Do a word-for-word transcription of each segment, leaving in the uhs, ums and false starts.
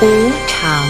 无常。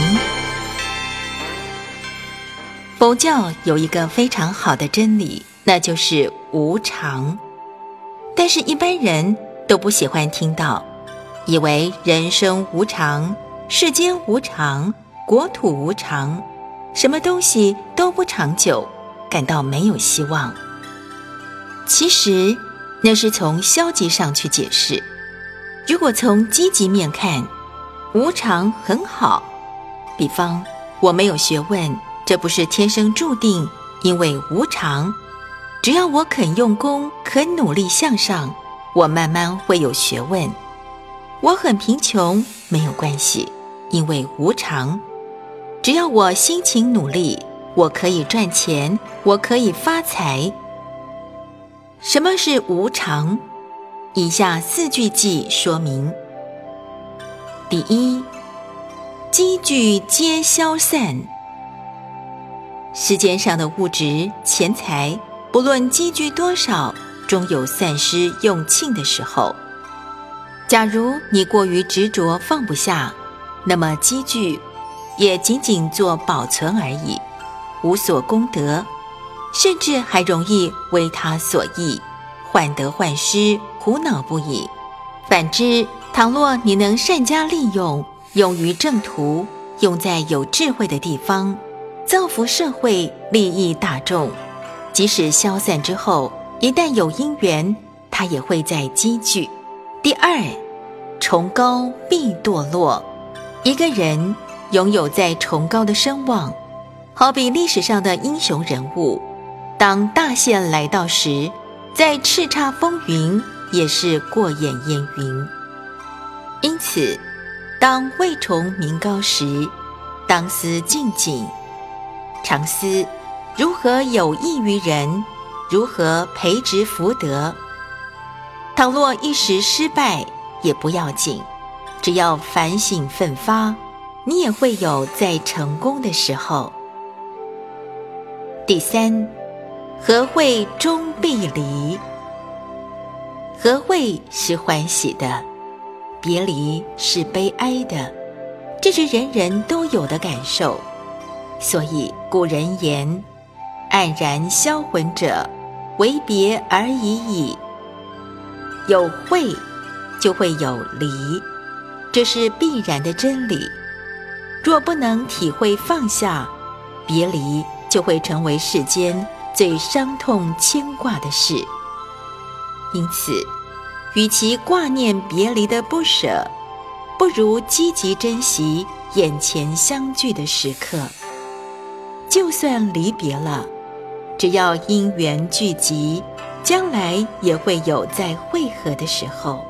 佛教有一个非常好的真理，那就是无常。但是一般人都不喜欢听到，以为人生无常，世间无常，国土无常，什么东西都不长久，感到没有希望。其实那是从消极上去解释，如果从积极面看，无常很好。比方我没有学问，这不是天生注定，因为无常，只要我肯用功，肯努力向上，我慢慢会有学问。我很贫穷，没有关系，因为无常，只要我辛勤努力，我可以赚钱，我可以发财。什么是无常？以下四句偈说明。第一，积聚皆消散。世间上的物质、钱财，不论积聚多少，终有散失用尽的时候。假如你过于执着放不下，那么积聚也仅仅做保存而已，无所功德，甚至还容易为他所役，患得患失，苦恼不已。反之，倘若你能善加利用，用于正途，用在有智慧的地方，造福社会，利益大众，即使消散之后，一旦有因缘，它也会再积聚。第二，崇高必堕落。一个人拥有在崇高的声望，好比历史上的英雄人物，当大限来到时，在叱咤风云也是过眼烟云。因此当未崇名高时，当思静静，常思如何有益于人，如何培植福德。倘若一时失败也不要紧，只要反省奋发，你也会有再成功的时候。第三，和会终必离。和会是欢喜的，别离是悲哀的，这是人人都有的感受。所以古人言，黯然销魂者，为别而已矣。有会就会有离，这是必然的真理。若不能体会放下，别离就会成为世间最伤痛牵挂的事。因此与其挂念别离的不舍，不如积极珍惜眼前相聚的时刻。就算离别了，只要因缘聚集，将来也会有再会合的时候。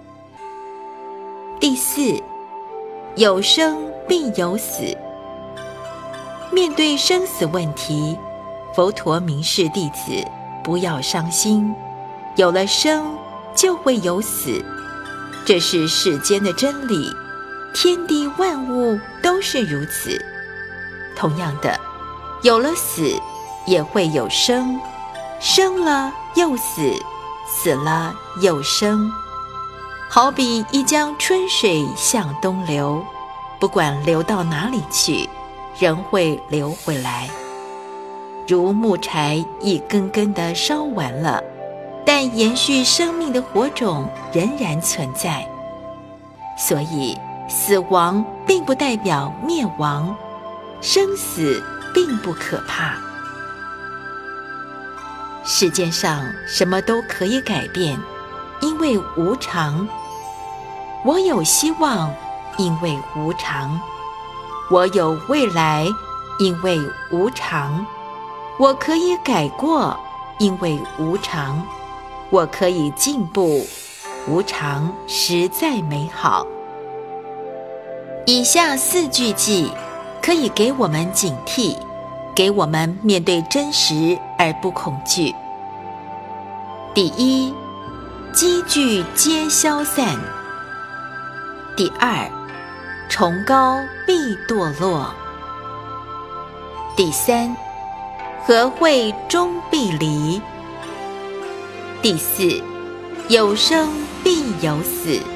第四，有生必有死。面对生死问题，佛陀明示弟子不要伤心，有了生就会有死，这是世间的真理，天地万物都是如此。同样的，有了死也会有生，生了又死，死了又生。好比一江春水向东流，不管流到哪里去，仍会流回来。如木柴一根根地烧完了，但延续生命的火种仍然存在。所以死亡并不代表灭亡，生死并不可怕。世间上什么都可以改变，因为无常。我有希望，因为无常。我有未来，因为无常。我可以改过，因为无常。我可以进步，无常实在美好。以下四句偈可以给我们警惕，给我们面对真实而不恐惧。第一，积聚皆消散。第二，崇高必堕落。第三，和会终必离。第四，有生必有死。